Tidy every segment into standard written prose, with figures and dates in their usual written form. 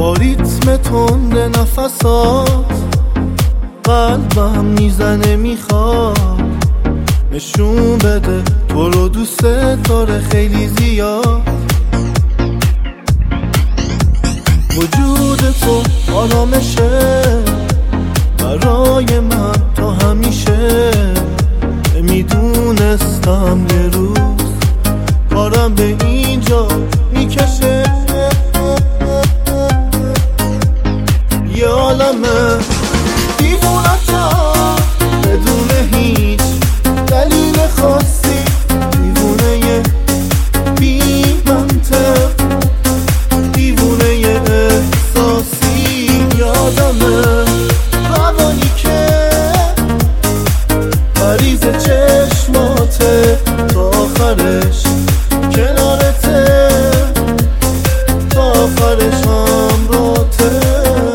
با ریتم تند نفسات قلبم میزنه، میخواد نشون بده تو رو دوست داره خیلی زیاد. وجود تو آرامشه برای من تا همیشه. نمیدونستم یه روز کارم به اینجا میکشه. یه عالمه دیوونتم بدون هیچ دلیل خاصی، دیوونه بی منطق، دیوونه احساسی. یادمه روانی که مریض چشماته تا آخرش کنارته، تا آخرش همراته.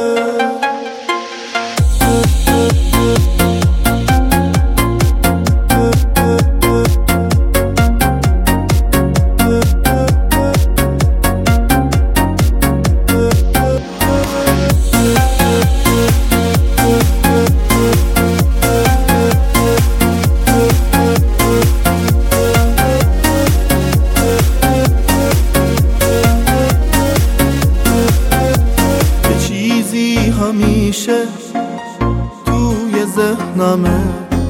همیشه توی ذهنمه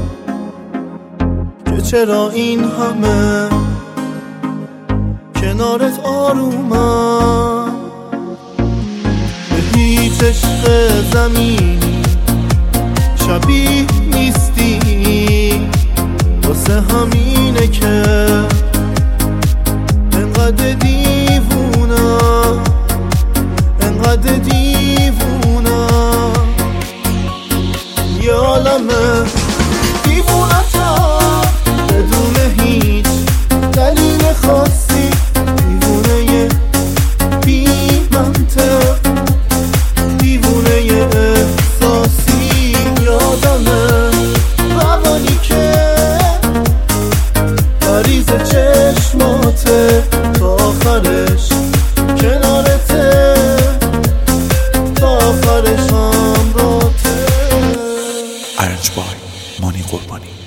که چرا این همه کنارت آرومم. به هیچ عشق زمینی شبیه نیستی، واسه همینه که انقدر دیوونم، انقدر یه عالمه دیوونتم بدون هیچ دلیل خاصی، دیوونه بی منطق، دیوونه احساسی. یادمه روانی که مریض چشماته تا آخرش کنارته، تا آخرش همراته. ارنج بای مانی قربانی.